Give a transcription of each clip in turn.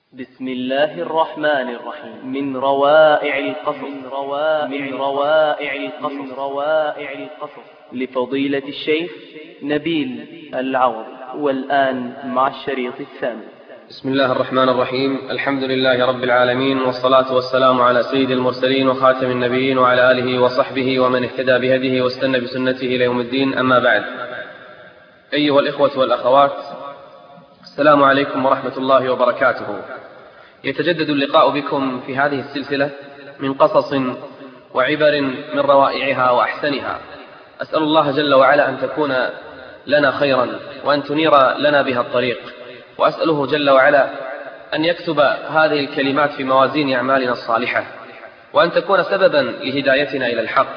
بسم الله الرحمن الرحيم. من روائع القصص لفضيلة الشيخ نبيل العوض. والآن مع الشريط الثاني. بسم الله الرحمن الرحيم. الحمد لله رب العالمين، والصلاة والسلام على سيد المرسلين وخاتم النبيين وعلى آله وصحبه ومن اهتدى بهديه واستنى بسنته إلى يوم الدين. أما بعد، أيها الإخوة والأخوات، السلام عليكم ورحمة الله وبركاته. يتجدد اللقاء بكم في هذه السلسلة من قصص وعبر من روائعها وأحسنها. أسأل الله جل وعلا أن تكون لنا خيرا وأن تنير لنا بها الطريق، وأسأله جل وعلا أن يكتب هذه الكلمات في موازين أعمالنا الصالحة، وأن تكون سببا لهدايتنا إلى الحق.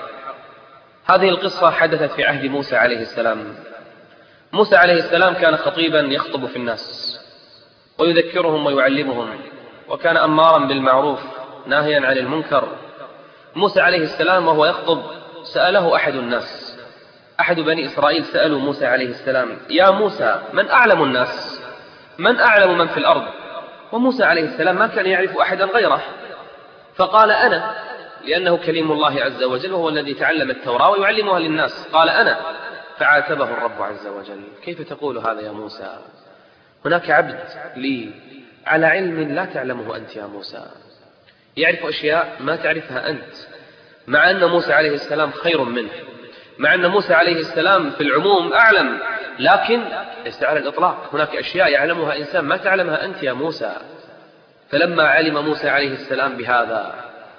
هذه القصة حدثت في عهد موسى عليه السلام. موسى عليه السلام كان خطيبا يخطب في الناس ويذكرهم ويعلمهم، وكان أمارا بالمعروف ناهيا عن المنكر. موسى عليه السلام وهو يخطب سأله أحد الناس، أحد بني إسرائيل سألوا موسى عليه السلام: يا موسى، من أعلم الناس؟ من أعلم من في الأرض؟ وموسى عليه السلام ما كان يعرف أحدا غيره، فقال: أنا، لأنه كليم الله عز وجل وهو الذي تعلم التوراة ويعلمها للناس. قال: أنا. فعاتبه الرب عز وجل: كيف تقول هذا يا موسى؟ هناك عبد لي على علم لا تعلمه أنت يا موسى، يعرف أشياء ما تعرفها أنت، مع أن موسى عليه السلام خير منه، مع أن موسى عليه السلام في العموم أعلم، لكن ليس على الإطلاق. هناك أشياء يعلمها إنسان ما تعلمها أنت يا موسى. فلما علم موسى عليه السلام بهذا،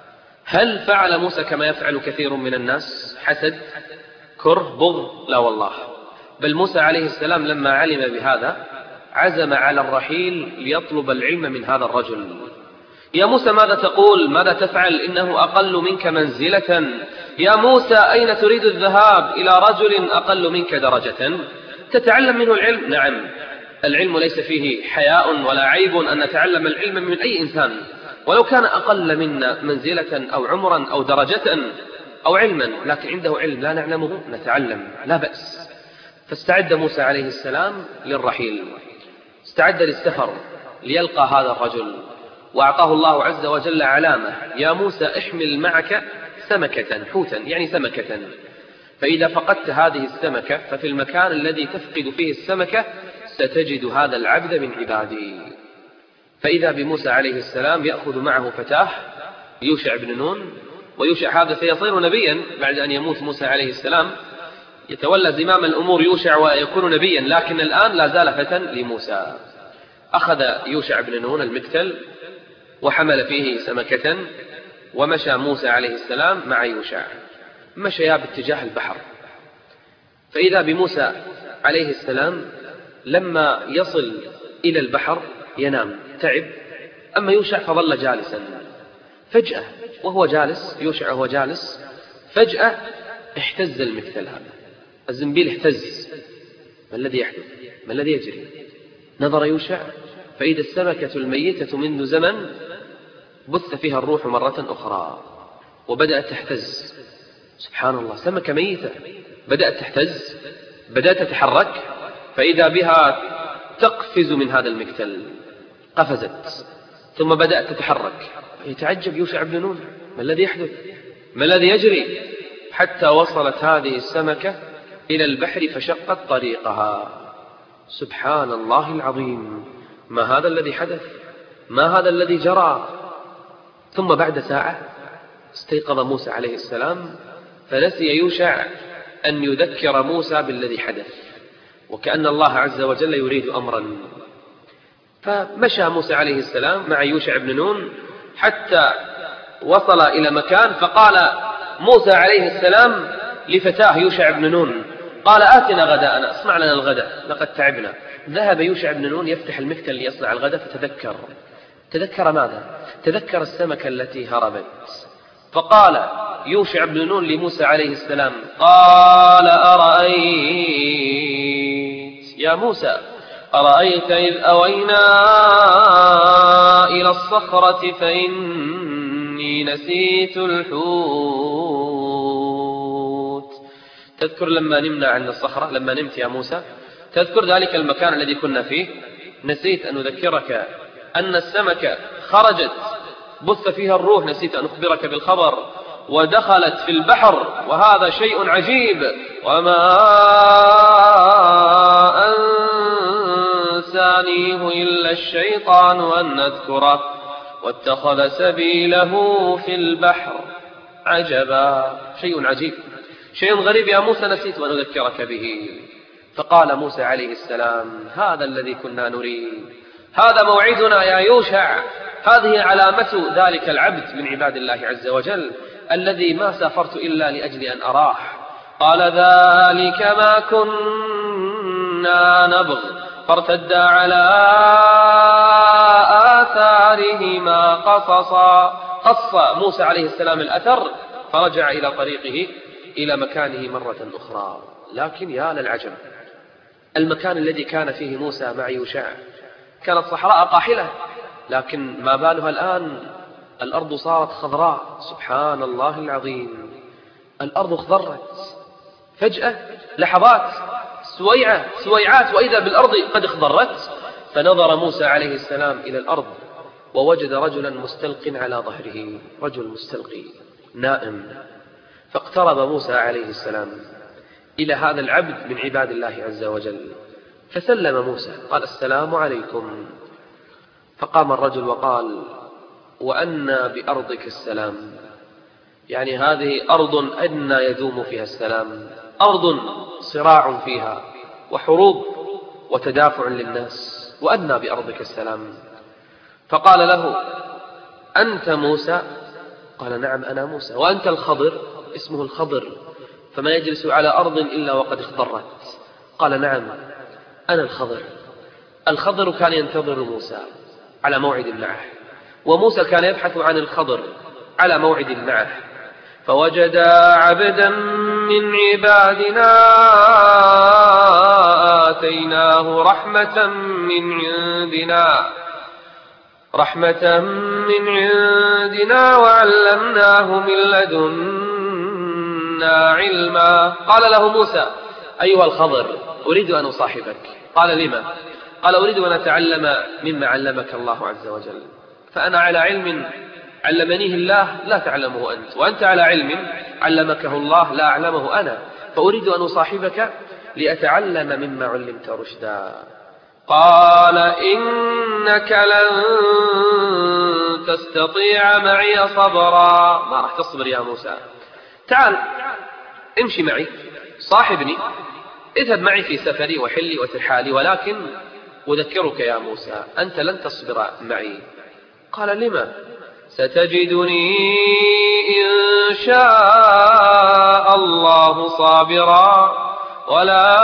هل فعل موسى كما يفعل كثير من الناس؟ حسد، كره، بغض؟ لا والله. بل موسى عليه السلام لما علم بهذا عزم على الرحيل ليطلب العلم من هذا الرجل. يا موسى، ماذا تقول؟ ماذا تفعل؟ إنه أقل منك منزلة. يا موسى، أين تريد الذهاب؟ إلى رجل أقل منك درجة تتعلم منه العلم. نعم، العلم ليس فيه حياء ولا عيب أن نتعلم العلم من أي إنسان، ولو كان أقل منا منزلة أو عمرا أو درجة أو علما، لكن عنده علم لا نعلمه نتعلم، لا بأس. فاستعد موسى عليه السلام للرحيل، استعد للسفر ليلقى هذا الرجل، وأعطاه الله عز وجل علامة: يا موسى، احمل معك سمكة، حوتا يعني سمكة، فإذا فقدت هذه السمكة ففي المكان الذي تفقد فيه السمكة ستجد هذا العبد من عبادي. فإذا بموسى عليه السلام يأخذ معه فتاه يوشع بن نون، ويوشع هذا سيصير نبيا بعد أن يموت موسى عليه السلام، يتولى زمام الأمور يوشع ويكون نبيا، لكن الآن لا زال فتى لموسى. أخذ يوشع بن نون المكتل وحمل فيه سمكة، ومشى موسى عليه السلام مع يوشع، مشيا باتجاه البحر. فإذا بموسى عليه السلام لما يصل إلى البحر ينام، تعب. أما يوشع فظل جالسا. فجأة وهو جالس، يوشع وهو جالس، فجأة اهتز المكتل هذا، الزنبيل اهتز. ما الذي يحدث؟ ما الذي يجري؟ نظر يوشع فإذا السمكة الميتة منذ زمن بث فيها الروح مرة أخرى وبدأت تهتز. سبحان الله، سمكة ميتة بدأت تهتز، بدأت تتحرك، فإذا بها تقفز من هذا المكتل. قفزت ثم بدأت تتحرك. يتعجب يوشع بن نون: ما الذي يحدث؟ ما الذي يجري؟ حتى وصلت هذه السمكة إلى البحر فشقت طريقها. سبحان الله العظيم، ما هذا الذي حدث؟ ما هذا الذي جرى؟ ثم بعد ساعة استيقظ موسى عليه السلام، فنسي يوشع أن يذكر موسى بالذي حدث، وكأن الله عز وجل يريد أمرا. فمشى موسى عليه السلام مع يوشع بن نون حتى وصل إلى مكان، فقال موسى عليه السلام لفتاه يوشع بن نون، قال: آتنا غداءنا، اصنع لنا الغداء، لقد تعبنا. ذهب يوشع بن نون يفتح المكتل ليصنع الغداء، تذكر ماذا؟ تذكر السمكة التي هربت. فقال يوشع بن نون لموسى عليه السلام: قال: أرأيت يا موسى، أرأيت إذ أوينا إلى الصخرة فإني نسيت الحوت. تذكر لما نمنا عن الصخرة، لما نمت يا موسى؟ تذكر ذلك المكان الذي كنا فيه؟ نسيت أن أذكرك أن السمكة خرجت بث فيها الروح، نسيت أن أخبرك بالخبر، ودخلت في البحر، وهذا شيء عجيب، وما أنسانيه إلا الشيطان أن أذكره واتخذ سبيله في البحر عجبا. شيء عجيب، شيء غريب يا موسى، نسيت أن أذكرك به. فقال موسى عليه السلام: هذا الذي كنا نريد، هذا موعدنا يا يوشع، هذه علامة ذلك العبد من عباد الله عز وجل الذي ما سافرت إلا لأجل أن أراه. قال: ذلك ما كنا نبغ فارتدا على آثارهما قصصا. قص موسى عليه السلام الأثر فرجع إلى طريقه إلى مكانه مرة أخرى. لكن يا للعجب، المكان الذي كان فيه موسى مع يوشع كانت صحراء قاحلة، لكن ما بالها الآن الأرض صارت خضراء. سبحان الله العظيم، الأرض اخضرت فجأة، لحظات، سويعات، وإذا بالأرض قد اخضرت. فنظر موسى عليه السلام إلى الأرض ووجد رجلا مستلق على ظهره، رجل مستلقي نائم. فاقترب موسى عليه السلام إلى هذا العبد من عباد الله عز وجل، فسلم موسى، قال: السلام عليكم. فقام الرجل وقال: وأنى بأرضك السلام، يعني هذه أرض أنى يدوم فيها السلام، أرض صراع فيها وحروب وتدافع للناس، وأنى بأرضك السلام. فقال له: أنت موسى؟ قال: نعم أنا موسى. وأنت الخضر؟ اسمه الخضر، فما يجلس على أرض إلا وقد اخضرت. قال: نعم أنا الخضر. الخضر كان ينتظر موسى على موعد معه، وموسى كان يبحث عن الخضر على موعد معه. فوجدا عبدا من عبادنا آتيناه رحمة من عندنا وعلمناه من لدنا علما. قال له موسى: أيها الخضر، أريد أن أصاحبك. قال: لما؟ قال: أريد أن أتعلم مما علمك الله عز وجل، فأنا على علم علمنيه الله لا تعلمه أنت، وأنت على علم علمكه الله لا أعلمه أنا، فأريد أن أصاحبك لأتعلم مما علمت رشدا. قال: إنك لن تستطيع معي صبرا. ما راح تصبر يا موسى، تعال امشي معي، صاحبني، اذهب معي في سفري وحلي وترحالي، ولكن أذكرك يا موسى أنت لن تصبر معي. قال: لما؟ ستجدني إن شاء الله صابرا ولا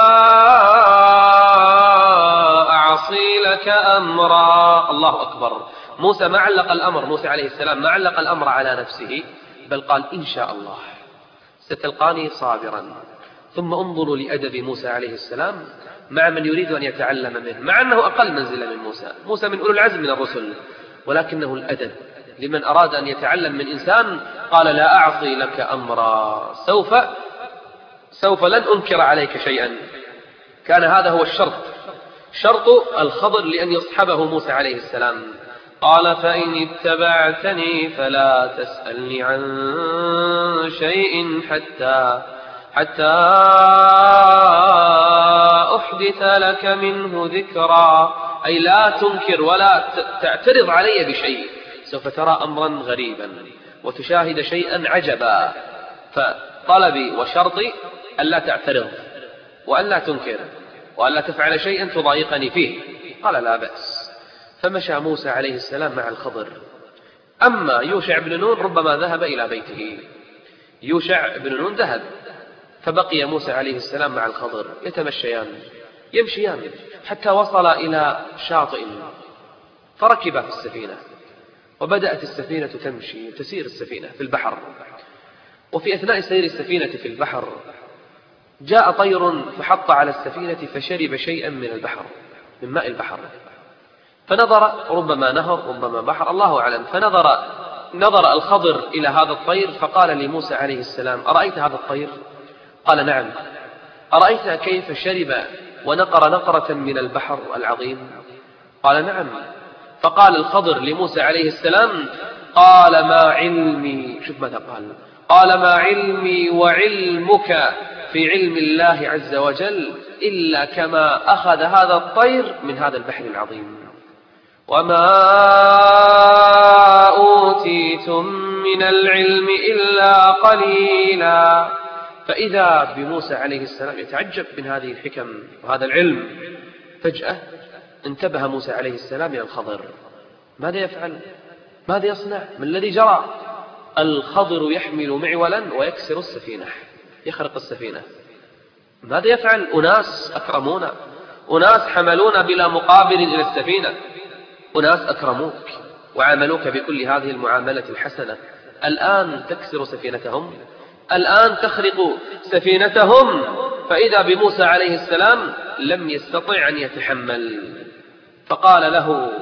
أعصي لك أمرا. الله أكبر. موسى ما علق الأمر، موسى عليه السلام ما علق الأمر على نفسه، بل قال: إن شاء الله ستلقاني صابرا. ثم انظروا لأدب موسى عليه السلام مع من يريد أن يتعلم منه، مع أنه أقل منزلة من موسى من أولو العزم من الرسل، ولكنه الأدب لمن أراد أن يتعلم من إنسان. قال: لا أعصي لك أمرا، سوف لن أنكر عليك شيئا. كان هذا هو الشرط، شرط الخضر لأن يصحبه موسى عليه السلام. قال: فإن اتبعتني فلا تسألني عن شيء حتى أحدث لك منه ذكرا. أي لا تنكر ولا تعترض علي بشيء، سوف ترى أمرا غريبا وتشاهد شيئا عجبا. فطلبي وشرطي ألا تعترض وألا تنكر وألا تفعل شيئا تضايقني فيه. قال: لا بأس. فمشى موسى عليه السلام مع الخضر. أما يوشع بن نون ربما ذهب إلى بيته. يوشع بن نون ذهب، فبقي موسى عليه السلام مع الخضر يتمشيان يمشيان حتى وصل إلى شاطئ، فركب في السفينة، وبدأت السفينة تمشي، تسير السفينة في البحر. وفي أثناء سير السفينة في البحر جاء طير فحط على السفينة فشرب شيئا من البحر، من ماء البحر، فنظر، ربما نهر ربما بحر الله أعلم، فنظر الخضر إلى هذا الطير فقال لموسى عليه السلام: أرأيت هذا الطير؟ قال: نعم. أرأيت كيف شرب ونقر نقرة من البحر العظيم؟ قال: نعم. فقال الخضر لموسى عليه السلام: قال ما علمي، شوف ماذا قال ما علمي وعلمك في علم الله عز وجل إلا كما أخذ هذا الطير من هذا البحر العظيم، وما أوتيتم من العلم إلا قليلا. فإذا بموسى عليه السلام يتعجب من هذه الحكم وهذا العلم. فجأة انتبه موسى عليه السلام إلى الخضر. ماذا يفعل؟ ماذا يصنع؟ ما الذي جرى؟ الخضر يحمل معولا ويكسر السفينة، يخرق السفينة. ماذا يفعل؟ أناس أكرمونا، أناس حملونا بلا مقابل إلى السفينة، أناس أكرموك وعاملوك بكل هذه المعاملة الحسنة، الآن تكسر سفينتهم، الآن تخرق سفينتهم. فإذا بموسى عليه السلام لم يستطع أن يتحمل، فقال له: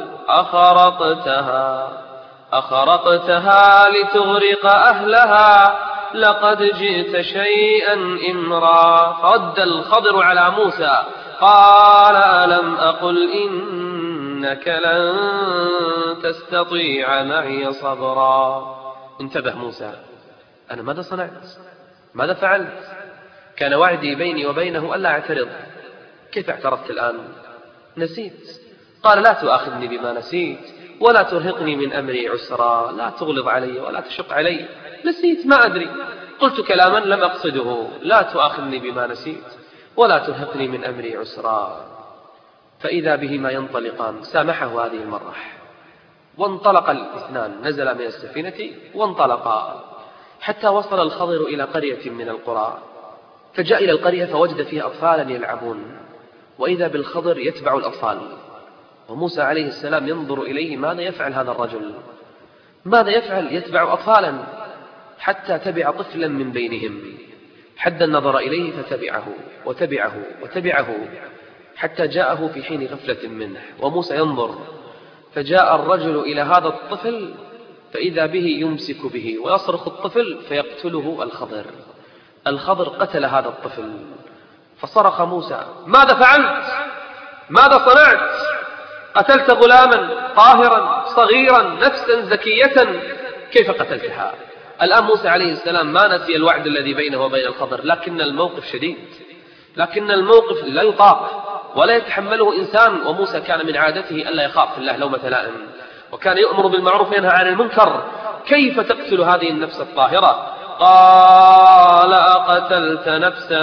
أخرقتها لتغرق أهلها، لقد جئت شيئا إمرا. فرد الخضر على موسى قال: ألم أقل إنك لن تستطيع معي صبرا. انتبه موسى: أنا ماذا صنعت؟ ماذا فعلت؟ كان وعدي بيني وبينه ألا أعترض، كيف اعترضت الآن؟ نسيت. قال: لا تؤاخذني بما نسيت، ولا ترهقني من أمري عسرا، لا تغلظ علي ولا تشق علي، نسيت ما أدري، قلت كلاما لم أقصده، لا تؤاخذني بما نسيت ولا ترهقني من أمري عسرا. فإذا بهما ينطلقان، سامحه هذه المرة، وانطلق الاثنان، نزل من السفينة وانطلقا حتى وصل الخضر إلى قرية من القرى. فجاء إلى القرية فوجد فيها أطفالا يلعبون، وإذا بالخضر يتبع الأطفال، وموسى عليه السلام ينظر إليه، ماذا يفعل هذا الرجل؟ ماذا يفعل؟ يتبع أطفالا، حتى تبع طفلا من بينهم، حد النظر إليه فتبعه وتبعه وتبعه حتى جاءه في حين غفلة منه، وموسى ينظر. فجاء الرجل إلى هذا الطفل فإذا به يمسك به ويصرخ الطفل فيقتله الخضر. الخضر قتل هذا الطفل. فصرخ موسى: ماذا فعلت؟ ماذا صنعت؟ قتلت غلاما طاهرا صغيرا نفسا زكية، كيف قتلتها؟ الآن موسى عليه السلام ما نسي الوعد الذي بينه وبين الخضر، لكن الموقف شديد، لكن الموقف لا يطاق ولا يتحمله إنسان. وموسى كان من عادته ألا يخاف في الله لومة لائم، وكان يؤمر بالمعروف وينهى عن المنكر. كيف تقتل هذه النفس الطاهرة؟ قال: أقتلت نفسا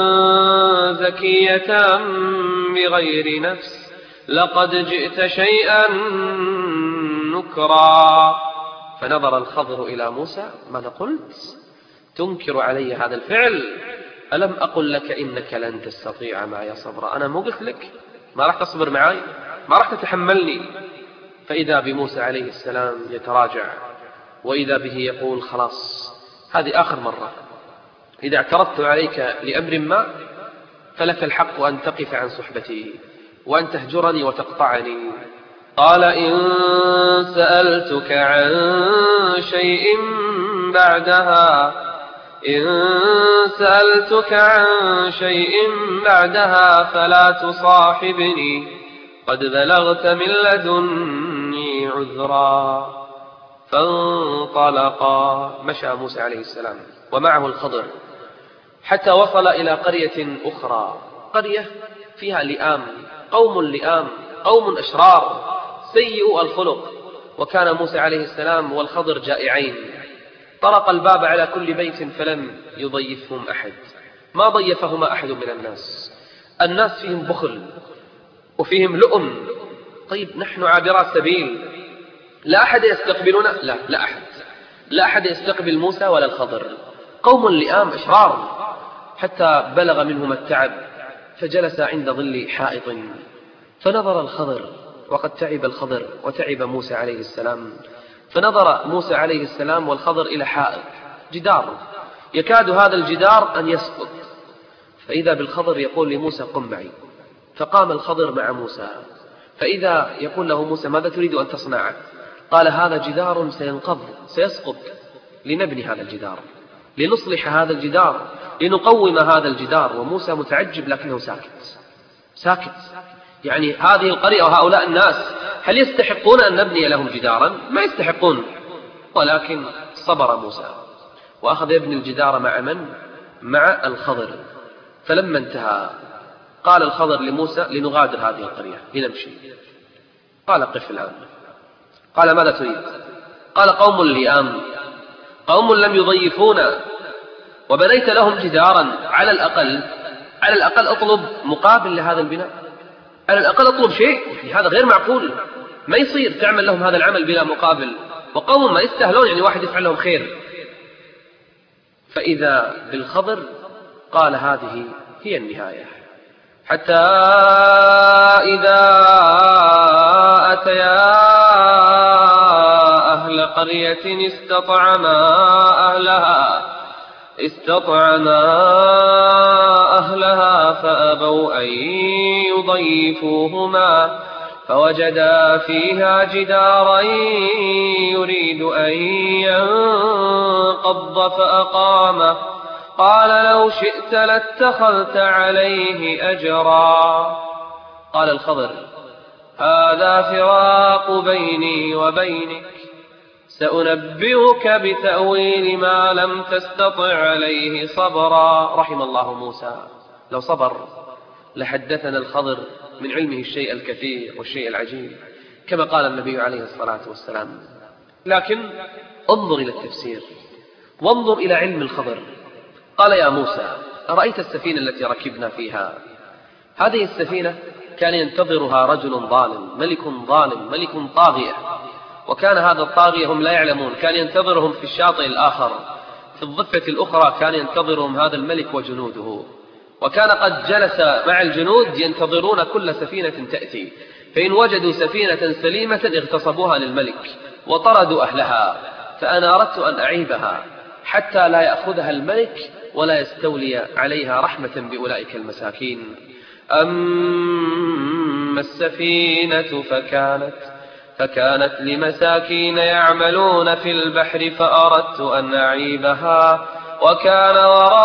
زكية بغير نفس، لقد جئت شيئا نكرا. فنظر الخضر إلى موسى: ماذا قلت؟ تنكر علي هذا الفعل؟ ألم أقل لك إنك لن تستطيع معي صبرا؟ أنا مو قلت لك ما راح تصبر معي، ما راح تتحملني؟ فإذا بموسى عليه السلام يتراجع، وإذا به يقول: خلاص، هذه آخر مرة، إذا اعترضت عليك لأمر ما فلك الحق أن تقف عن صحبتي وأن تهجرني وتقطعني. قال: إن سألتك عن شيء بعدها فلا تصاحبني، قد بلغت من لدني عذرا. فانطلقا، مشى موسى عليه السلام ومعه الخضر حتى وصل إلى قرية أخرى، قرية فيها لئام، قوم أشرار سيئوا الخلق. وكان موسى عليه السلام والخضر جائعين، طرق الباب على كل بيت فلم يضيفهم أحد، ما ضيفهما أحد من الناس فيهم بخل وفيهم لؤم. طيب نحن عابرات سبيل، لا أحد يستقبلنا، لا أحد يستقبل موسى ولا الخضر، قوم لئام أشرار. حتى بلغ منهم التعب فجلس عند ظل حائط، فنظر الخضر، وقد تعب الخضر وتعب موسى عليه السلام، فنظر موسى عليه السلام والخضر إلى حائط، جدار، يكاد هذا الجدار أن يسقط. فإذا بالخضر يقول لموسى: قم معي. فقام الخضر مع موسى، فإذا يقول له موسى: ماذا تريد أن تصنع؟ قال: هذا جدار سينقض سيسقط، لنبني هذا الجدار، لنصلح هذا الجدار، لنقوم هذا الجدار. وموسى متعجب لكنه ساكت. يعني هذه القرية وهؤلاء الناس هل يستحقون أن نبني لهم جدارا؟ ما يستحقون، ولكن صبر موسى وأخذ يبني الجدار مع من؟ مع الخضر. فلما انتهى قال الخضر لموسى: لنغادر هذه القرية، لنمشي. قال: قف الآن. قال: ماذا تريد؟ قال: قوم لئام، قوم لم يضيفونا، وبنيت لهم جدارا، على الأقل أطلب مقابل لهذا البناء، على الأقل أطلب شيء. هذا غير معقول، ما يصير تعمل لهم هذا العمل بلا مقابل، وقوم ما يستاهلون يعني واحد يفعل لهم خير. فإذا بالخضر قال: هذه هي النهاية. حتى إذا أتيا أهل قرية استطعما أهلها فأبوا أن يضيفوهما، فوجدا فيها جدارا يريد أن ينقض فأقامه. قال: لو شئت لاتخذت عليه أجرا. قال الخضر: هذا فراق بيني وبينك، سأنبئك بتأويل ما لم تستطع عليه صبرا. رحم الله موسى، لو صبر لحدثنا الخضر من علمه الشيء الكثير والشيء العجيب كما قال النبي عليه الصلاة والسلام. لكن انظر إلى التفسير وانظر إلى علم الخضر. قال: يا موسى، أرأيت السفينة التي ركبنا فيها؟ هذه السفينة كان ينتظرها رجل ظالم، ملك طاغية، وكان هذا الطاغية هم لا يعلمون، كان ينتظرهم في الشاطئ الآخر، في الضفة الأخرى كان ينتظرهم هذا الملك وجنوده، وكان قد جلس مع الجنود ينتظرون كل سفينة تأتي، فإن وجدوا سفينة سليمة اغتصبوها للملك وطردوا أهلها. فأنا أردت أن أعيبها حتى لا يأخذها الملك ولا يستولي عليها رحمة بأولئك المساكين. أما السفينة فكانت لمساكين يعملون في البحر فأردت أن أعيبها، وكان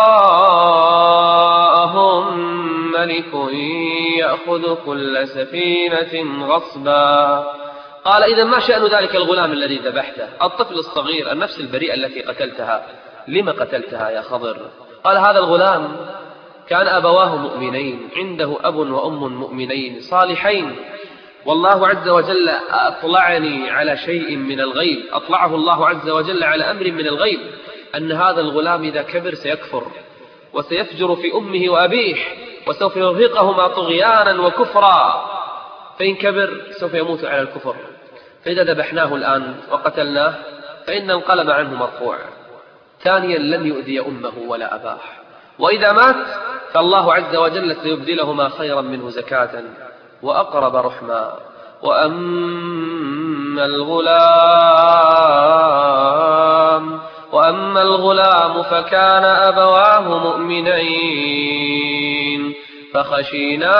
وراءهم ملك يأخذ كل سفينة غصبا. قال: إذا ما شأن ذلك الغلام الذي ذبحته، الطفل الصغير، النفس البريئة التي قتلتها، لما قتلتها يا خضر؟ قال: هذا الغلام كان أبواه مؤمنين، عنده أب وأم مؤمنين صالحين، والله عز وجل أطلعني على شيء من الغيب، أطلعه الله عز وجل على أمر من الغيب، أن هذا الغلام إذا كبر سيكفر وسيفجر في أمه وأبيه، وسوف يرهقهما طغيانا وكفرا، فإن كبر سوف يموت على الكفر، فإذا ذبحناه الآن وقتلناه فإن القلم عنه مرفوع. ثانيا: لن يؤذي أمه ولا أباه، وإذا مات فالله عز وجل سيبدلهما خيرا منه زكاة وأقرب رحما. وأما الغلام فكان أبواه مؤمنين فخشينا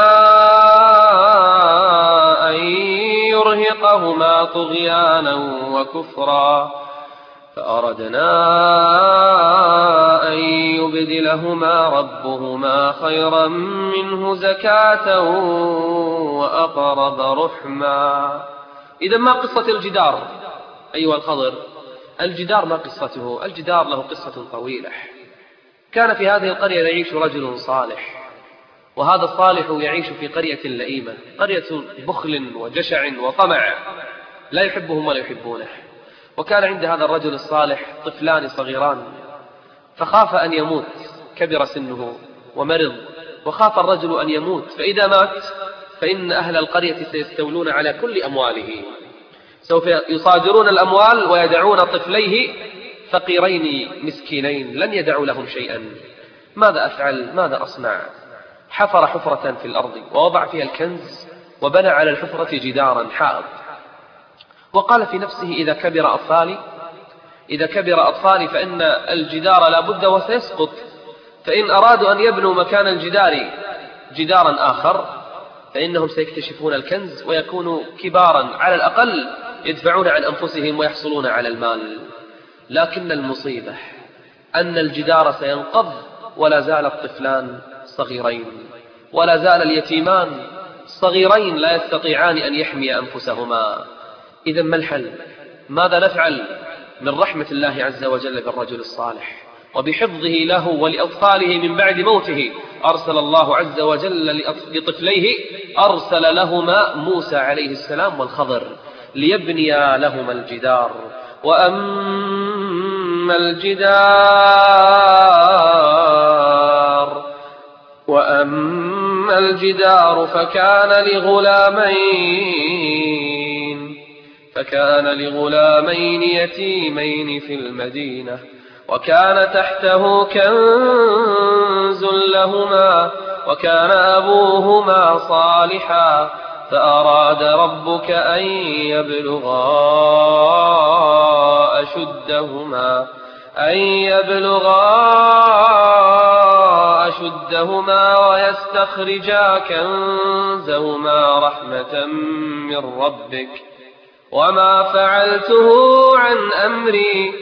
أن يرهقهما طغيانا وكفرا، فأردنا أن يبدلهما ربهما خيرا منه زكاة وأقرب رحما. إذا ما قصة الجدار أيها الخضر؟ الجدار ما قصته؟ الجدار له قصة طويلة. كان في هذه القرية يعيش رجل صالح، وهذا الصالح يعيش في قرية لئيمة، قرية بخل وجشع وطمع، لا يحبهم ولا يحبونه. وكان عند هذا الرجل الصالح طفلان صغيران، فخاف أن يموت، كبر سنه ومرض، وخاف الرجل أن يموت، فإذا مات فإن أهل القرية سيستولون على كل أمواله، سوف يصادرون الأموال ويدعون طفليه فقيرين مسكينين، لن يدعوا لهم شيئا. ماذا أفعل؟ ماذا أصنع؟ حفر حفرة في الأرض ووضع فيها الكنز، وبنى على الحفرة جدارا حائط، وقال في نفسه: إذا كبر أطفالي فإن الجدار لا بد وسيسقط، فإن أرادوا أن يبنوا مكان الجدار جدارا آخر فإنهم سيكتشفون الكنز ويكونوا كبارا، على الأقل يدفعون عن أنفسهم ويحصلون على المال. لكن المصيبة أن الجدار سينقض ولا زال الطفلان صغيرين، ولا زال اليتيمان صغيرين لا يستطيعان أن يحمي أنفسهما. إذا ما الحل؟ ماذا نفعل من رحمة الله عز وجل بالرجل الصالح وبحفظه له ولأطفاله من بعد موته؟ أرسل الله عز وجل لطفليه، أرسل لهما موسى عليه السلام والخضر ليبنيا لهما الجدار. وأما الجدار فكان لغلامين يتيمين في المدينة وكان تحته كنز لهما وكان أبوهما صالحا فأراد ربك أن يبلغا أشدهما ويستخرجا كنزهما رحمة من ربك وما فعلته عن أمري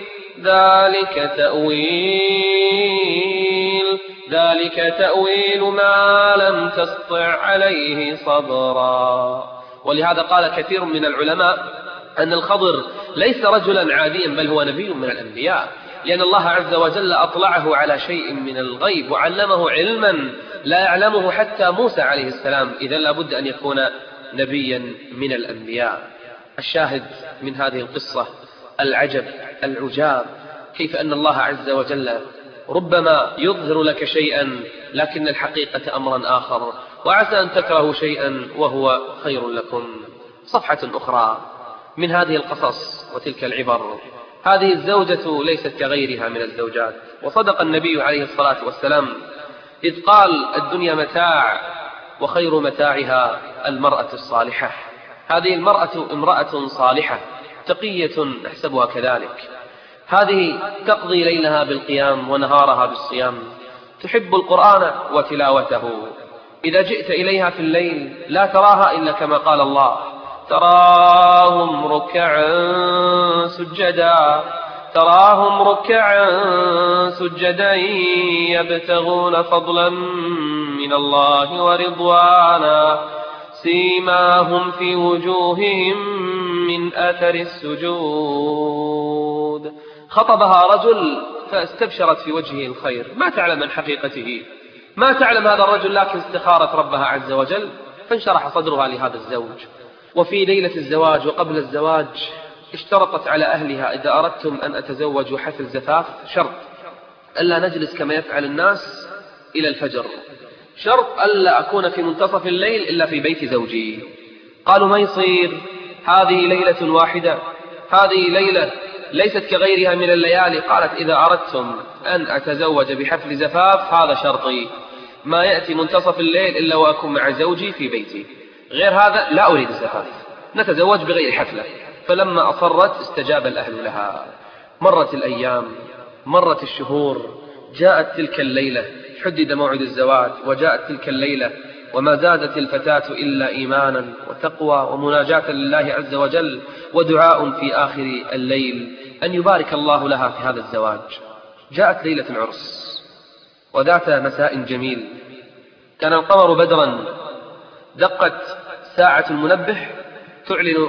ذلك تأويل ما لم تسطع عليه صبرا. ولهذا قال كثير من العلماء أن الخضر ليس رجلا عاديا بل هو نبي من الأنبياء، لأن الله عز وجل أطلعه على شيء من الغيب وعلمه علما لا يعلمه حتى موسى عليه السلام، إذا لابد أن يكون نبيا من الأنبياء. الشاهد من هذه القصة العجب العجاب، كيف أن الله عز وجل ربما يظهر لك شيئا لكن الحقيقة أمرا آخر، وعسى أن تكرهوا شيئا وهو خير لكم. صفحة أخرى من هذه القصص وتلك العبر. هذه الزوجة ليست كغيرها من الزوجات، وصدق النبي عليه الصلاة والسلام إذ قال الدنيا متاع وخير متاعها المرأة الصالحة. هذه المرأة امرأة صالحة تقية نحسبها كذلك، هذه تقضي ليلها بالقيام ونهارها بالصيام، تحب القرآن وتلاوته، إذا جئت إليها في الليل لا تراها إلا كما قال الله تراهم ركعا سجدا يبتغون فضلا من الله ورضوانا سيماهم في وجوههم من أثر السجود. خطبها رجل فاستبشرت في وجهه الخير، ما تعلم عن حقيقته، ما تعلم هذا الرجل، لكن استخارت ربها عز وجل فانشرح صدرها لهذا الزوج. وفي ليلة الزواج وقبل الزواج اشترطت على أهلها إذا أردتم أن أتزوج وحفل زفاف شرط ألا نجلس كما يفعل الناس إلى الفجر، شرط ألا أكون في منتصف الليل إلا في بيت زوجي. قالوا ما يصير، هذه ليلة واحدة، هذه ليلة ليست كغيرها من الليالي. قالت إذا أردتم أن أتزوج بحفل زفاف هذا شرطي، ما يأتي منتصف الليل إلا وأكون مع زوجي في بيتي، غير هذا لا أريد الزفاف، نتزوج بغير حفلة. فلما أصرت استجاب الأهل لها. مرت الأيام، مرت الشهور، جاءت تلك الليلة، حدد موعد الزواج وجاءت تلك الليلة، وما زادت الفتاة إلا إيمانا وتقوى ومناجاة لله عز وجل ودعاء في آخر الليل أن يبارك الله لها في هذا الزواج. جاءت ليلة العرس وذات مساء جميل، كان القمر بدرا، دقت ساعة المنبه تعلن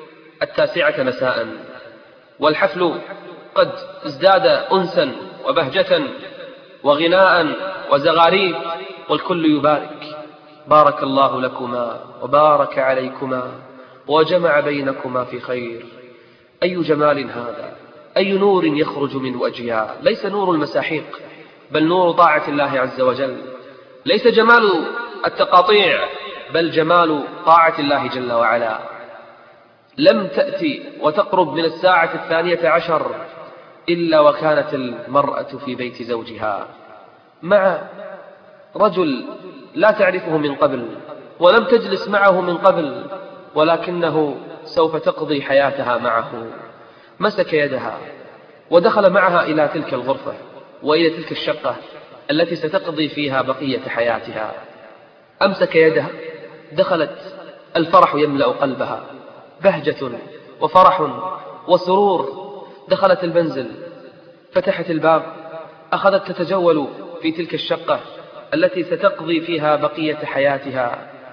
9 مساء، والحفل قد ازداد أنسا وبهجة وغناء وزغاريد، والكل يبارك. بارك الله لكما وبارك عليكما وجمع بينكما في خير. أي جمال هذا، أي نور يخرج من وجهها، ليس نور المساحيق بل نور طاعة الله عز وجل، ليس جمال التقاطيع بل جمال طاعة الله جل وعلا. لم تأتي وتقرب من الساعة 12 إلا وكانت المرأة في بيت زوجها مع رجل لا تعرفه من قبل ولم تجلس معه من قبل، ولكنه سوف تقضي حياتها معه. مسك يدها ودخل معها إلى تلك الغرفة وإلى تلك الشقة التي ستقضي فيها بقية حياتها. أمسك يدها، دخلت، الفرح يملأ قلبها، بهجة وفرح وسرور. دخلت المنزل، فتحت الباب، أخذت تتجول في تلك الشقة التي ستقضي فيها بقية حياتها.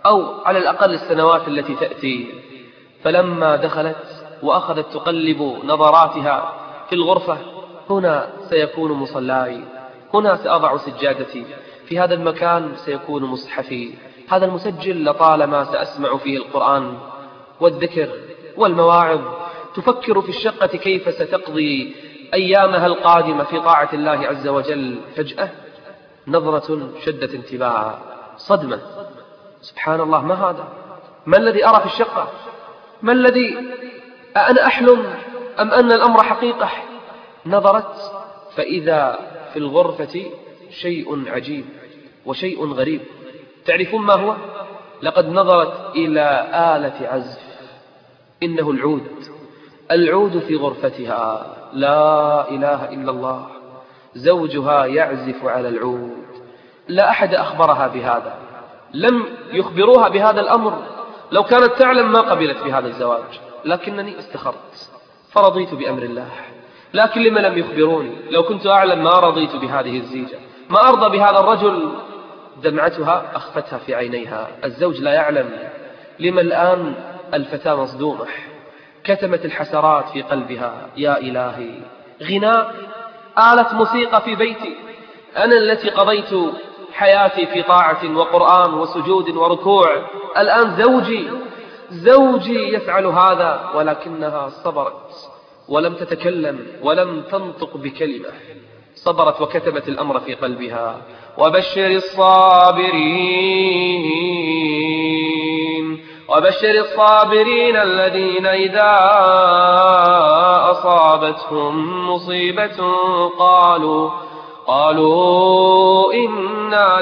أو على الأقل السنوات التي تأتي. فلما دخلت وأخذت تقلب نظراتها في الغرفة: هنا سيكون مصلاي، هنا سأضع سجادتي، في هذا المكان سيكون مصحفي، هذا المسجل لطالما سأسمع فيه القرآن والذكر والمواعظ. تفكر في الشقة كيف ستقضي أيامها القادمة في طاعة الله عز وجل. فجأة نظرة شدت انتباهها، صدمة: سبحان الله، ما هذا؟ ما الذي أرى في الشقة؟ ما الذي أنا أحلم أم أن الأمر حقيقة؟ نظرت فإذا في الغرفة شيء عجيب وشيء غريب. تعرفون ما هو؟ لقد نظرت إلى آلة عزف، إنه العود في غرفتها. لا إله إلا الله، زوجها يعزف على العود. لا أحد أخبرها بهذا، لم يخبروها بهذا الأمر. لو كانت تعلم ما قبلت بهذا الزواج، لكنني استخرت فرضيت بأمر الله. لكن لما لم يخبروني؟ لو كنت أعلم ما رضيت بهذه الزيجة، ما أرضى بهذا الرجل. دمعتها أخفتها في عينيها. الزوج لا يعلم. لما الآن الفتاة مصدومة، كتمت الحسرات في قلبها. يا إلهي، غناء، آلة موسيقى في بيتي، أنا التي قضيت حياتي في طاعة وقرآن وسجود وركوع، الآن زوجي يفعل هذا. ولكنها صبرت ولم تتكلم ولم تنطق بكلمة. صبرت وكتبت الأمر في قلبها. وبشر الصابرين الذين إذا أصابتهم مصيبة قالوا إنا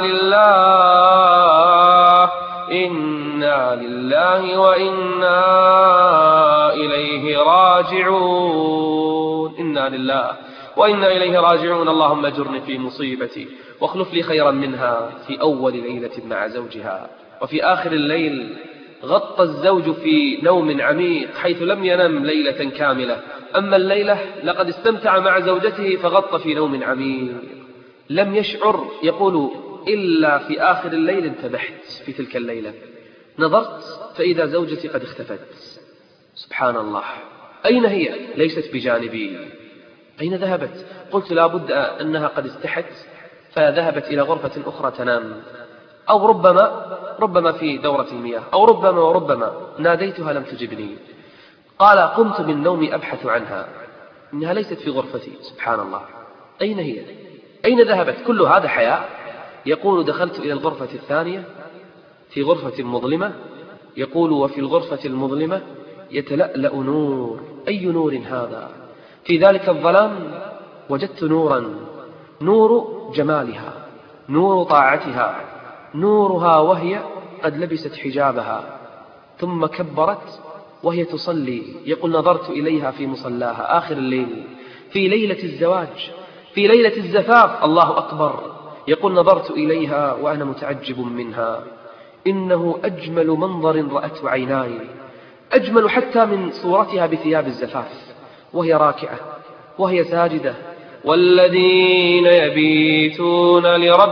لله وإنا إليه راجعون. إنا لله وإنا إليه راجعون. اللهم أجرني في مصيبتي واخلف لي خيرا منها. في أول ليلة مع زوجها، وفي آخر الليل غطى الزوج في نوم عميق حيث لم ينم ليلة كاملة. أما الليلة لقد استمتع مع زوجته فغطى في نوم عميق، لم يشعر، يقول، إلا في آخر الليل انتبهت في تلك الليلة، نظرت فإذا زوجتي قد اختفت. سبحان الله، أين هي؟ ليست بجانبي. أين ذهبت؟ قلت لا بد أنها قد استحت فذهبت إلى غرفة أخرى تنام، أو ربما في دورة المياه، أو ربما ناديتها لم تجبني. قال قمت من نومي أبحث عنها، إنها ليست في غرفتي. سبحان الله، أين هي؟ أين ذهبت؟ كل هذا حياء. يقول دخلت إلى الغرفة الثانية في غرفة مظلمة، يقول وفي الغرفة المظلمة يتلألأ نور. أي نور هذا؟ في ذلك الظلام وجدت نورا، نور جمالها، نور طاعتها، نورها وهي قد لبست حجابها ثم كبرت وهي تصلي. يقول نظرت إليها في مصلاها آخر الليل، في ليلة الزواج، في ليلة الزفاف. الله أكبر. يقول نظرت إليها وأنا متعجب منها، إنه أجمل منظر رأته عيناي، أجمل حتى من صورتها بثياب الزفاف، وهي راكعة وهي ساجدة. والذين يبيتون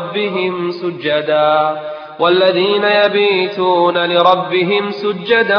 لربهم سجدا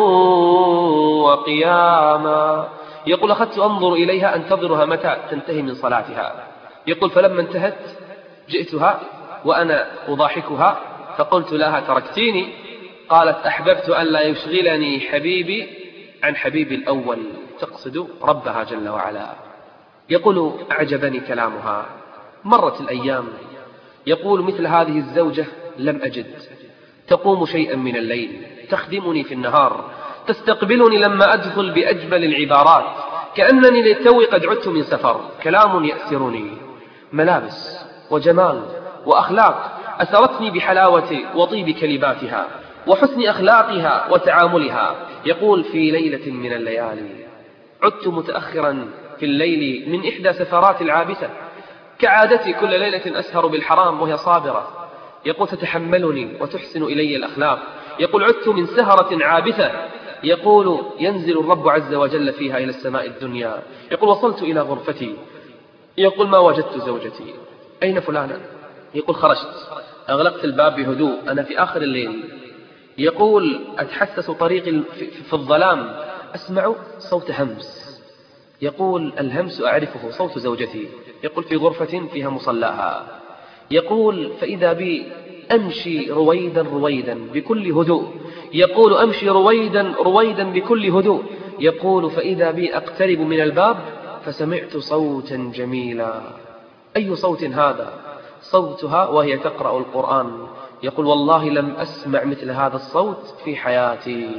وقياما. يقول أخذت أنظر إليها أنتظرها متى تنتهي من صلاتها. يقول فلما انتهت جئتها وأنا أضاحكها فقلت لها تركتيني؟ قالت أحببت أن لا يشغلني حبيبي عن حبيبي الأول، تقصد ربها جل وعلا. يقول أعجبني كلامها. مرت الأيام، يقول مثل هذه الزوجة لم أجد. تقوم شيئا من الليل، تخدمني في النهار، تستقبلني لما أدخل بأجمل العبارات كأنني للتو قد عدت من سفر. كلام يأسرني، ملابس وجمال وأخلاق أسرتني بحلاوة وطيب كلماتها وحسن أخلاقها وتعاملها. يقول في ليلة من الليالي عدت متأخرا في الليل من إحدى سفرات العابثة، كعادتي كل ليلة أسهر بالحرام وهي صابرة. يقول تتحملني وتحسن إلي الأخلاق. يقول عدت من سهرة عابثة، يقول ينزل الرب عز وجل فيها إلى السماء الدنيا. يقول وصلت إلى غرفتي، يقول ما وجدت زوجتي. أين فلانة؟ يقول خرجت، أغلقت الباب بهدوء، أنا في آخر الليل. يقول أتحسس طريقي في الظلام أسمع صوت همس. يقول الهمس أعرفه صوت زوجتي. يقول في غرفة فيها مصلاها. يقول فإذا بي أمشي رويدا رويدا بكل هدوء. يقول أمشي رويدا رويدا بكل هدوء. يقول فإذا بي أقترب من الباب فسمعت صوتا جميلا. أي صوت هذا؟ صوتها وهي تقرأ القرآن. يقول والله لم أسمع مثل هذا الصوت في حياتي.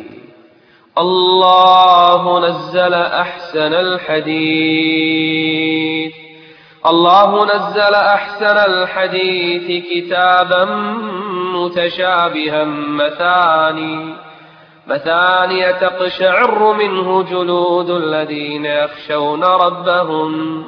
الله نزل أحسن الحديث كتابا متشابها مثاني تقشعر منه جلود الذين يخشون ربهم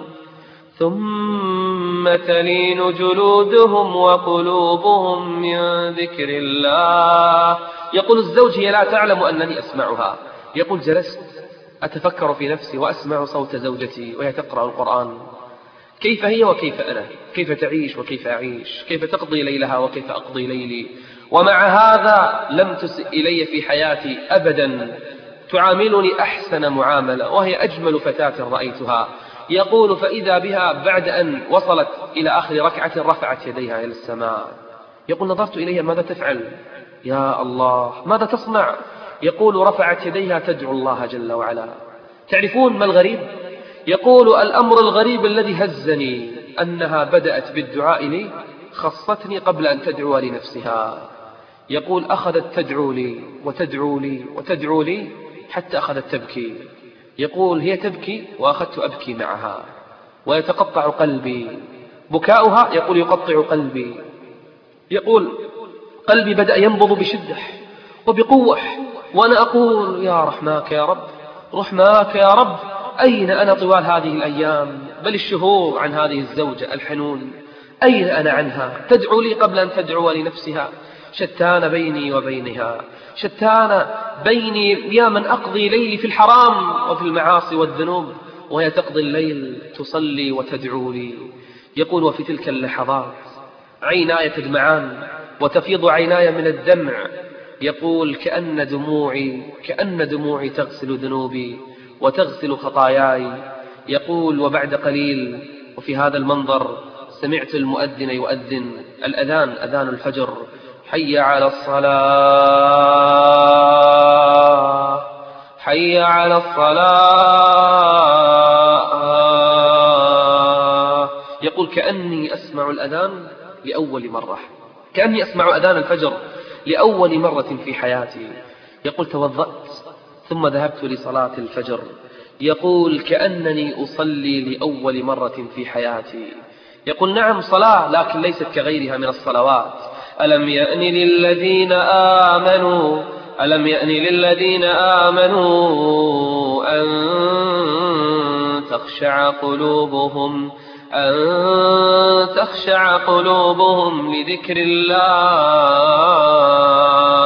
ثم تلين جلودهم وقلوبهم من ذكر الله. يقول الزوج هي لا تعلم أنني أسمعها. يقول جلست أتفكر في نفسي وأسمع صوت زوجتي وهي تقرأ القرآن. كيف هي وكيف أنا؟ كيف تعيش وكيف أعيش؟ كيف تقضي ليلها وكيف أقضي ليلي؟ ومع هذا لم تسئ إلي في حياتي أبدا، تعاملني أحسن معاملة وهي أجمل فتاة رأيتها. يقول فإذا بها بعد أن وصلت إلى آخر ركعة رفعت يديها إلى السماء. يقول نظرت إليها ماذا تفعل؟ يا الله ماذا تصنع؟ يقول رفعت يديها تدعو الله جل وعلا. تعرفون ما الغريب؟ يقول الأمر الغريب الذي هزني أنها بدأت بالدعاء لي، خصتني قبل أن تدعو لنفسها. يقول أخذت تدعو لي وتدعو لي وتدعو لي حتى أخذت تبكي. يقول هي تبكي وأخذت أبكي معها ويتقطع قلبي. بكاؤها يقول يقطع قلبي. يقول قلبي بدأ ينبض بشدة وبقوة وأنا أقول يا رحماك يا رب، رحماك يا رب، أين أنا طوال هذه الأيام بل الشهور عن هذه الزوجة الحنون؟ أين أنا عنها؟ تدعو لي قبل أن تدعو لنفسها. شتان بيني وبينها، شتان بيني يا من أقضي ليلي في الحرام وفي المعاصي والذنوب وهي تقضي الليل تصلي وتدعو لي. يقول وفي تلك اللحظات عيناي تدمعان وتفيض عيناي من الدمع. يقول كأن دموعي تغسل ذنوبي وتغسل خطاياي. يقول وبعد قليل وفي هذا المنظر سمعت المؤذن يؤذن الأذان، أذان الفجر: حي على الصلاة، حي على الصلاة. يقول كأني أسمع الأذان لأول مرة، كأني أسمع أذان الفجر لأول مرة في حياتي. يقول توضأت ثم ذهبت لصلاة الفجر. يقول كأنني أصلي لأول مرة في حياتي. يقول نعم صلاة لكن ليست كغيرها من الصلوات. ألم يأن للذين آمنوا أن تخشع قلوبهم لذكر الله،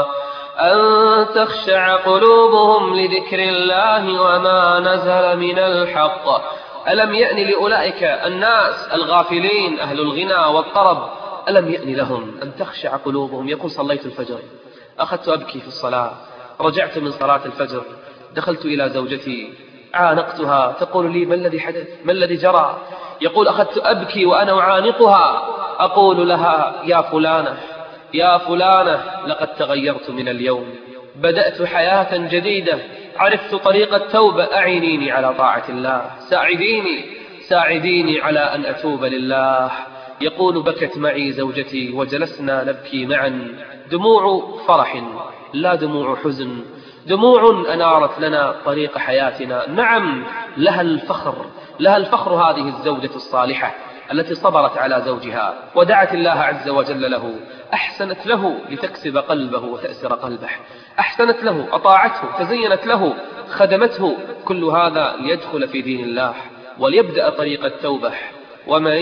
وما نزل من الحق. ألم يأن لأولئك الناس الغافلين أهل الغنى والطرب، ألم يأن لهم أن تخشع قلوبهم؟ يقول صليت الفجر، أخذت أبكي في الصلاة، رجعت من صلاة الفجر، دخلت إلى زوجتي عانقتها، تقول لي ما الذي حدث؟ ما الذي جرى؟ يقول أخذت أبكي وأنا أعانقها، أقول لها يا فلانة لقد تغيرت من اليوم، بدأت حياة جديدة، عرفت طريق التوبة، أعينيني على طاعة الله، ساعديني على أن أتوب لله. يقول بكت معي زوجتي وجلسنا نبكي معا، دموع فرح لا دموع حزن، دموع أنارت لنا طريق حياتنا. نعم لها الفخر هذه الزوجة الصالحة التي صبرت على زوجها ودعت الله عز وجل له، أحسنت له لتكسب قلبه وتأسر قلبه، أحسنت له، أطاعته، تزينت له، خدمته، كل هذا ليدخل في دين الله وليبدأ طريق التوبة. ومن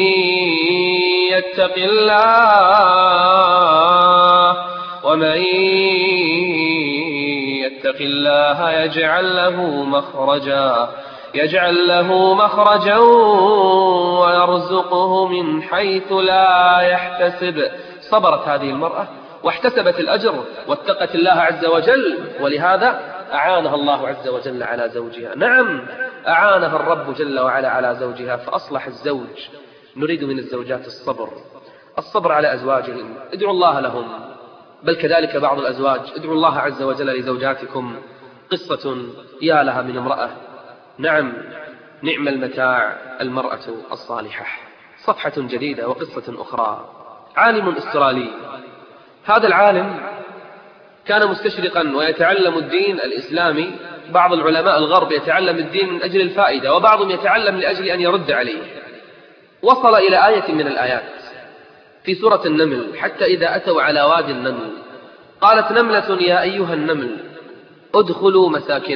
يتق الله يجعل له مخرجا ويرزقه من حيث لا يحتسب. صبرت هذه المرأة واحتسبت الأجر واتقت الله عز وجل، ولهذا أعانها الله عز وجل على زوجها. نعم، أعانها الرب جل وعلا على زوجها فأصلح الزوج. نريد من الزوجات الصبر على أزواجهم، ادعوا الله لهم، بل كذلك بعض الأزواج ادعوا الله عز وجل لزوجاتكم. قصة يا لها من امرأة، نعم، نعم المتاع المرأة الصالحة. صفحة جديدة وقصة أخرى. عالم أسترالي، هذا العالم كان مستشرقا ويتعلم الدين الإسلامي. بعض العلماء الغرب يتعلم الدين من أجل الفائدة، وبعضهم يتعلم لأجل أن يرد عليه. وصل إلى آية من الآيات في سورة النمل: حتى إذا أتوا على وادي النمل قالت نملة يا أيها النمل ادخلوا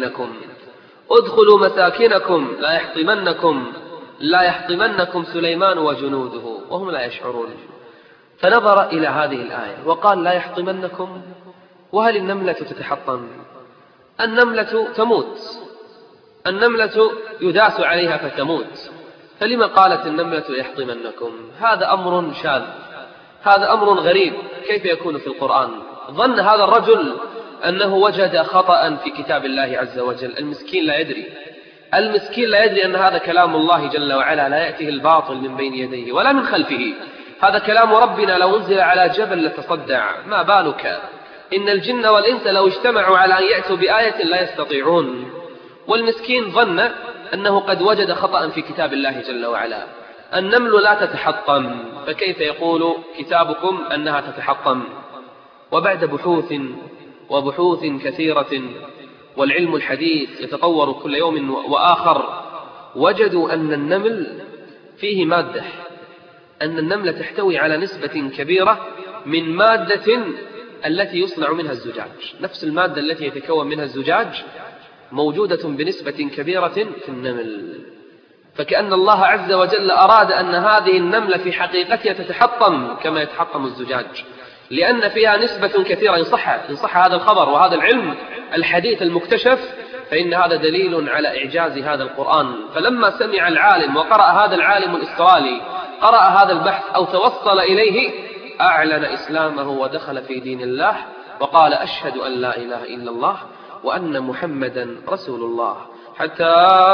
مساكنكم لا يحطمنكم سليمان وجنوده وهم لا يشعرون. فنظر إلى هذه الآية وقال: لا يحطمنكم، وهل النملة تتحطم؟ النملة تموت، النملة يداس عليها فتموت، فلما قالت النملة يحطمنكم؟ هذا أمر شاذ، هذا أمر غريب، كيف يكون في القرآن؟ ظن هذا الرجل أنه وجد خطأ في كتاب الله عز وجل. المسكين لا يدري أن هذا كلام الله جل وعلا، لا يأتيه الباطل من بين يديه ولا من خلفه. هذا كلام ربنا، لو أنزل على جبل لتصدع، ما بالك إن الجن والإنس لو اجتمعوا على أن يأتوا بآية لا يستطيعون. والمسكين ظن أنه قد وجد خطأ في كتاب الله جل وعلا. النمل لا تتحطم، فكيف يقول كتابكم أنها تتحطم؟ وبعد بحوث كثيرة، والعلم الحديث يتطور كل يوم وآخر، وجدوا أن النمل فيه مادة، أن النملة تحتوي على نسبة كبيرة من مادة التي يصنع منها الزجاج. نفس المادة التي يتكون منها الزجاج موجودة بنسبة كبيرة في النمل. فكأن الله عز وجل أراد أن هذه النملة في حقيقتها تتحطم كما يتحطم الزجاج، لأن فيها نسبة كثيرة. إن صح هذا الخبر وهذا العلم الحديث المكتشف، فإن هذا دليل على إعجاز هذا القرآن. فلما سمع العالم وقرأ هذا العالم الأسترالي قرأ هذا البحث أو توصل إليه، أعلن إسلامه ودخل في دين الله وقال: أشهد أن لا إله إلا الله وأن محمدا رسول الله. حتى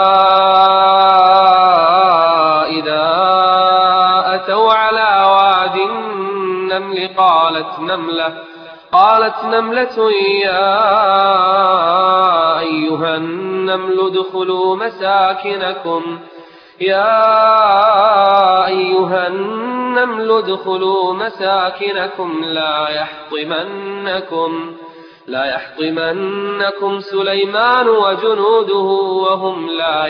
إذا أتوا على واد النمل قالت نملة يا أيها النمل ادخلوا مساكنكم لا يحطمنكم سليمان وجنوده وهم لا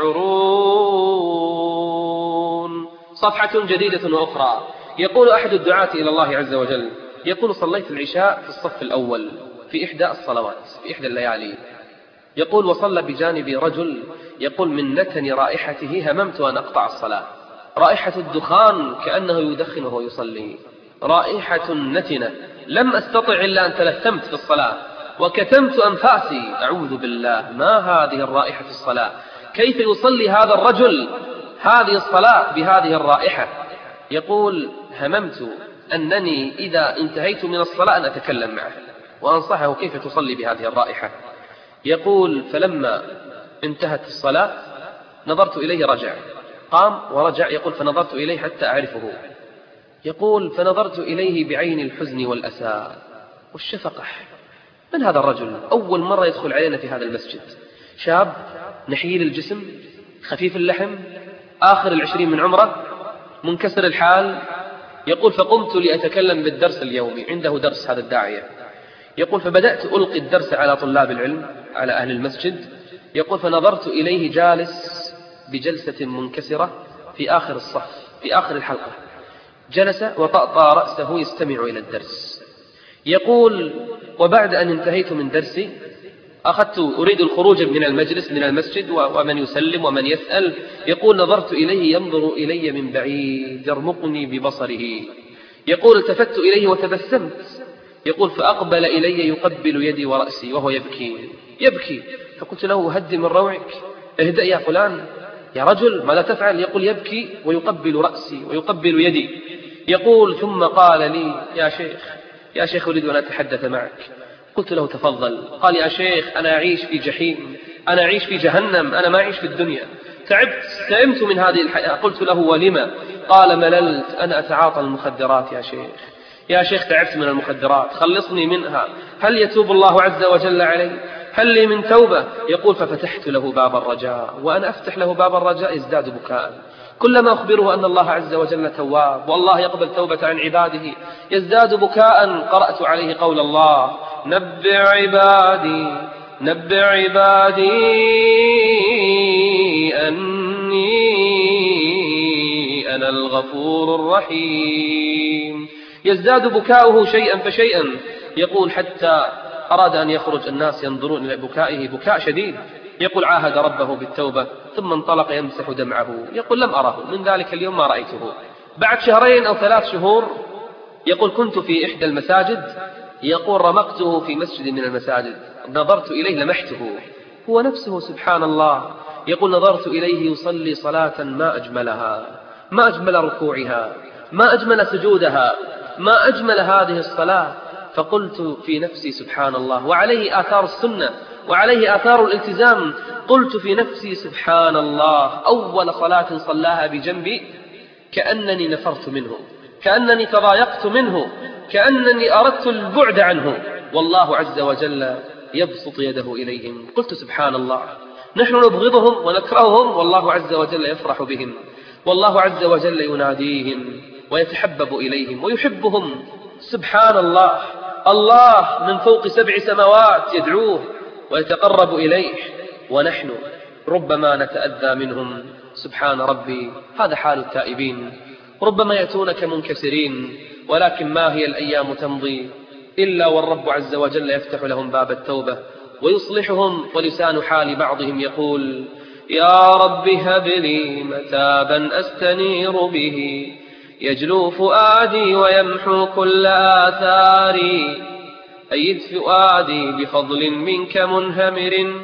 يشعرون. صفحة جديدة وأخرى. يقول أحد الدعاة إلى الله عز وجل، يقول: صليت العشاء في الصف الأول في إحدى الصلوات في إحدى الليالي. يقول: وصلى بجانبي رجل، يقول: من نتن رائحته هممت أن أقطع الصلاة. رائحة الدخان كأنه يدخن وهو يصلي، رائحة نتنة، لم أستطع إلا أن تلثمت في الصلاة وكتمت أنفاسي. أعوذ بالله، ما هذه الرائحة في الصلاة؟ كيف يصلي هذا الرجل هذه الصلاة بهذه الرائحة؟ يقول: هممت أنني إذا انتهيت من الصلاة أن أتكلم معه وأنصحه كيف تصلي بهذه الرائحة. يقول: فلما انتهت الصلاة نظرت إليه، رجع، قام ورجع. يقول: فنظرت إليه حتى أعرفه. يقول: فنظرت إليه بعين الحزن والأسى والشفقة. من هذا الرجل؟ أول مرة يدخل علينا في هذا المسجد، شاب نحيل الجسم، خفيف اللحم، آخر 20 من عمره، منكسر الحال. يقول: فقمت لأتكلم بالدرس اليومي، عنده درس هذا الداعية. يقول: فبدأت ألقي الدرس على طلاب العلم، على أهل المسجد. يقول: فنظرت إليه جالس بجلسة منكسرة في آخر الصف، في آخر الحلقة، جلس وطأطأ رأسه يستمع إلى الدرس. يقول: وبعد أن انتهيت من درسي أريد الخروج من المسجد ومن يسلم ومن يسأل. يقول: نظرت إليه ينظر إلي من بعيد يرمقني ببصره. يقول: التفت إليه وتبسمت. يقول: فأقبل إلي يقبل يدي ورأسي وهو يبكي. فقلت له: هدي من روعك، اهدأ يا فلان، يا رجل ماذا تفعل؟ يقول: يبكي ويقبل رأسي ويقبل يدي. يقول: ثم قال لي: يا شيخ، يا شيخ أريد أن أتحدث معك. قلت له تفضل. قال يا شيخ أنا أعيش في جحيم، أنا أعيش في جهنم، أنا ما أعيش في الدنيا، تعبت من هذه الحياة. قلت له ولما؟ قال مللت، أنا أتعاطى المخدرات يا شيخ، يا شيخ تعبت من المخدرات، خلصني منها، هل يتوب الله عز وجل علي؟ هل لي من توبة؟ يقول ففتحت له باب الرجاء، وأنا أفتح له باب الرجاء يزداد بكاء. كلما أخبره أن الله عز وجل تواب والله يقبل توبة عن عباده يزداد بكاء. قرأت عليه قول الله نبع عبادي أني أنا الغفور الرحيم. يزداد بكاؤه شيئا فشيئا. يقول حتى أراد أن يخرج الناس ينظرون إلى بكائه بكاء شديد. يقول عاهد ربه بالتوبة ثم انطلق يمسح دمعه. يقول لم أره من ذلك اليوم ما رأيته. بعد 2 أو 3 شهور يقول كنت في إحدى المساجد، يقول رمقته في مسجد من المساجد، نظرت إليه لمحته، هو نفسه سبحان الله. يقول نظرت إليه يصلي صلاة ما أجملها، ما أجمل ركوعها، ما أجمل سجودها، ما أجمل هذه الصلاة. فقلت في نفسي سبحان الله، وعليه آثار السنة وعليه آثار الالتزام. قلت في نفسي سبحان الله، أول صلاة صلاها بجنبي كأنني نفرت منه، كأنني تضايقت منه، كأنني أردت البعد عنه، والله عز وجل يبسط يده إليهم. قلت سبحان الله، نحن نبغضهم ونكرههم والله عز وجل يفرح بهم، والله عز وجل يناديهم ويتحبب إليهم ويحبهم. سبحان الله، الله من فوق 7 سماوات يدعوه ويتقرب إليه، ونحن ربما نتأذى منهم. سبحان ربي، هذا حال التائبين. ربما يأتونك منكسرين، ولكن ما هي الأيام تمضي إلا والرب عز وجل يفتح لهم باب التوبة ويصلحهم. ولسان حال بعضهم يقول يا رب هب لي متابا أستنير به، يجلو فؤادي ويمحو كل آثاري، أيد فؤادي بفضل منك منهمر،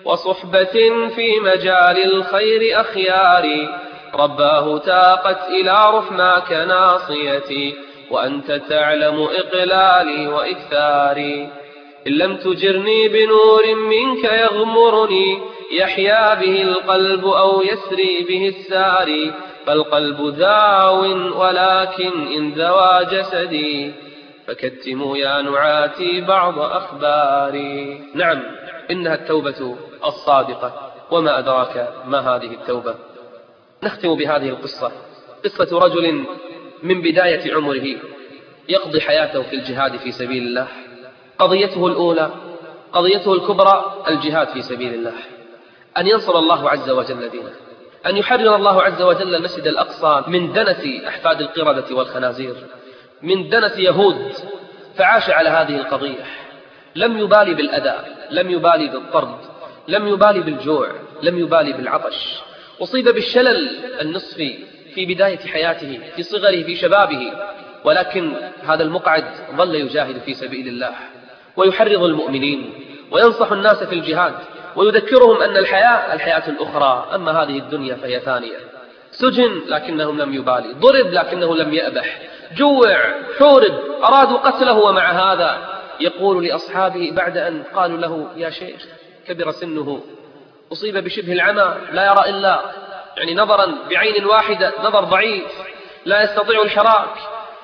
وصحبة في مجال الخير أخياري، رباه تاقت إلى رحماك ناصيتي، وأنت تعلم إقلالي وإكثاري، إن لم تجرني بنور منك يغمرني، يحيا به القلب أو يسري به الساري، فالقلب ذاو ولكن إن ذوى جسدي، فكتموا يا نعاتي بعض أخباري. نعم، إنها التوبة الصادقة. وما أدراك ما هذه التوبة؟ نختم بهذه القصة، قصة رجل من بداية عمره يقضي حياته في الجهاد في سبيل الله. قضيته الأولى، قضيته الكبرى، الجهاد في سبيل الله، أن ينصر الله عز وجل دينه، أن يحرر الله عز وجل المسجد الأقصى من دنس أحفاد القردة والخنازير، من دنس يهود. فعاش على هذه القضية، لم يبالي بالأذى، لم يبالي بالطرد، لم يبالي بالجوع، لم يبالي بالعطش. أصيب بالشلل النصفي في بداية حياته، في صغره، في شبابه، ولكن هذا المقعد ظل يجاهد في سبيل الله ويحرض المؤمنين وينصح الناس في الجهاد ويذكرهم أن الحياة الأخرى، أما هذه الدنيا فهي ثانية. سجن لكنهم لم يبالي، ضرب لكنه لم يأبح، جوع، حورب، أرادوا قتله، ومع هذا يقول لأصحابه بعد أن قالوا له يا شيخ كبر سنه، أصيب بشبه العمى، لا يرى إلا نظرا بعين واحدة، نظر ضعيف، لا يستطيع الحراك،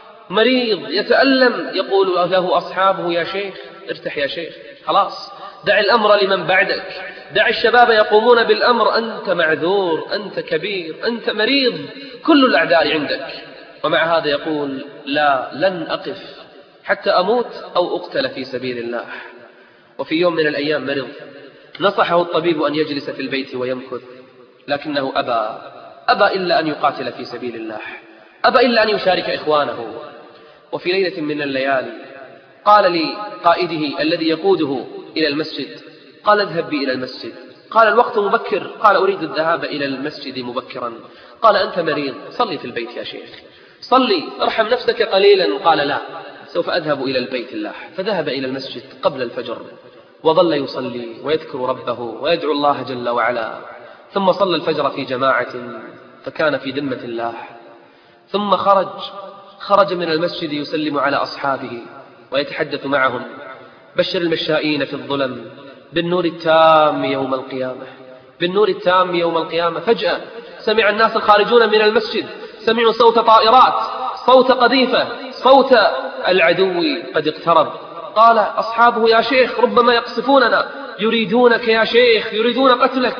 مريض يتألم. يقول له أصحابه يا شيخ ارتاح يا شيخ، خلاص دع الأمر لمن بعدك، دع الشباب يقومون بالأمر، أنت معذور، أنت كبير، أنت مريض، كل الأعذار عندك. ومع هذا يقول لا، لن أقف حتى أموت أو أقتل في سبيل الله. وفي يوم من الأيام مرض، نصحه الطبيب أن يجلس في البيت ويمكث، لكنه أبى إلا أن يقاتل في سبيل الله، أبى إلا أن يشارك إخوانه. وفي ليلة من الليالي قال لي قائده الذي يقوده إلى المسجد، قال اذهب بي إلى المسجد. قال الوقت مبكر، قال أريد الذهاب إلى المسجد مبكرا. قال أنت مريض، صلي في البيت يا شيخ، صلي، ارحم نفسك قليلا. قال لا، سوف أذهب إلى البيت الله. فذهب إلى المسجد قبل الفجر وظل يصلي ويذكر ربه ويدعو الله جل وعلا، ثم صلى الفجر في جماعة فكان في ذمة الله. ثم خرج من المسجد يسلم على أصحابه، ويتحدث معهم: بشر المشائين في الظلم بالنور التام يوم القيامة، بالنور التام يوم القيامة. فجأة سمع الناس الخارجون من المسجد، سمعوا صوت طائرات، صوت قذيفة، صوت العدو قد اقترب. قال أصحابه: يا شيخ ربما يقصفوننا، يريدونك يا شيخ، يريدون قتلك.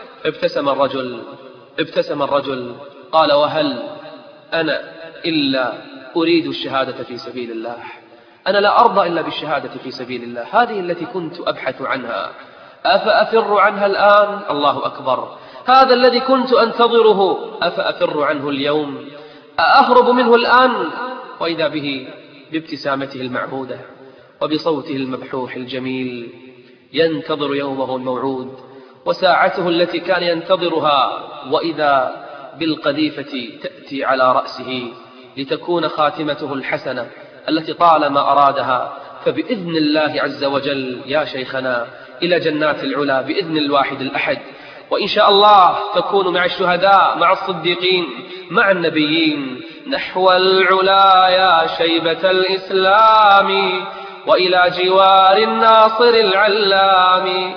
ابتسم الرجل قال: وهل أنا إلا أريد الشهادة في سبيل الله؟ أنا لا أرضى إلا بالشهادة في سبيل الله، هذه التي كنت أبحث عنها، أفأفر عنها الآن؟ الله أكبر، هذا الذي كنت أنتظره أفأفر عنه اليوم؟ أهرب منه الآن؟ وإذا به بابتسامته المعهودة وبصوته المبحوح الجميل ينتظر يومه الموعود وساعته التي كان ينتظرها، وإذا بالقذيفة تأتي على رأسه لتكون خاتمته الحسنة التي طالما أرادها. فبإذن الله عز وجل يا شيخنا إلى جنات العلا بإذن الواحد الأحد، وإن شاء الله تكون مع الشهداء، مع الصديقين، مع النبيين، نحو العلا يا شيبة الإسلام، وإلى جوار الناصر العلام.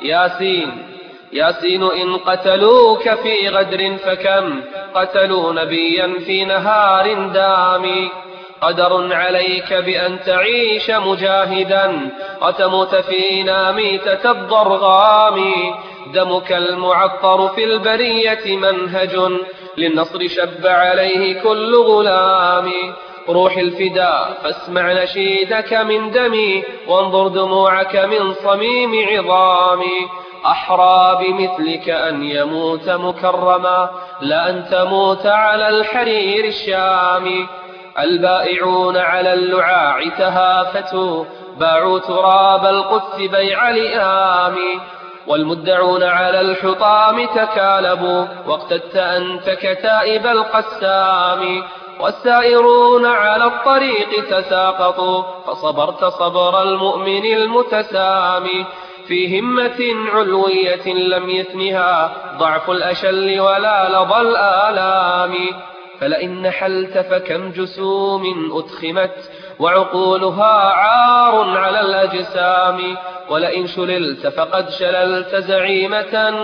ياسين إن قتلوك في غدر فكم قتلوا نبيا في نهار دام. قدر عليك بأن تعيش مجاهدا وتموت فينا ميتة الضرغام. دمك المعطر في البرية منهج للنصر شب عليه كل غلام. روح الفداء فاسمع نشيدك من دمي وانظر دموعك من صميم عظامي. أحرى بمثلك أن يموت مكرما لا أن تموت على الحرير الشام. البائعون على اللعاع تهافتوا باعوا تراب القدس بيع لئام. والمدعون على الحطام تكالبوا واقتدت أنت كتائب القسام. والسائرون على الطريق تساقطوا فصبرت صبر المؤمن المتسامي. في همة علوية لم يثنها ضعف الأشل ولا لظى الآلام. فلئن نحلت فكم جسوم أدخمت وعقولها عار على الأجسام. ولئن شللت فقد شللت زعيمة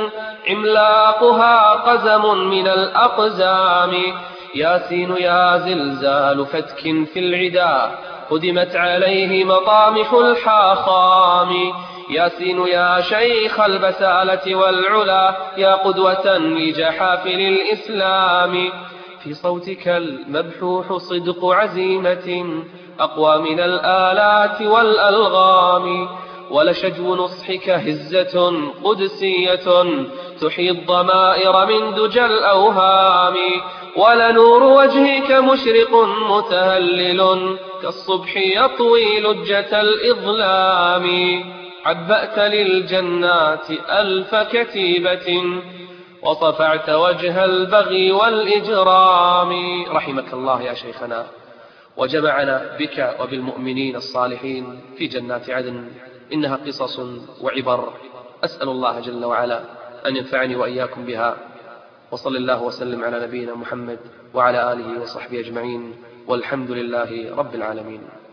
عملاقها قزم من الأقزام. ياسين يا زلزال فتك في العدا هدمت عليه مطامح الحاخام. ياسين يا شيخ البسالة والعلا يا قدوة لجحافل الإسلام. في صوتك المبحوح صدق عزيمة أقوى من الآلات والألغام. ولشجو نصحك هزة قدسية تحيي الضمائر من دجى الأوهام. ولنور وجهك مشرق متهلل كالصبح يطوي لجة الإظلام. عبأت للجنات ألف كتيبة وصفعت وجه البغي والإجرام. رحمك الله يا شيخنا، وجمعنا بك وبالمؤمنين الصالحين في جنات عدن. إنها قصص وعبر، أسأل الله جل وعلا أن ينفعني وإياكم بها. وصل الله وسلم على نبينا محمد وعلى آله وصحبه أجمعين، والحمد لله رب العالمين.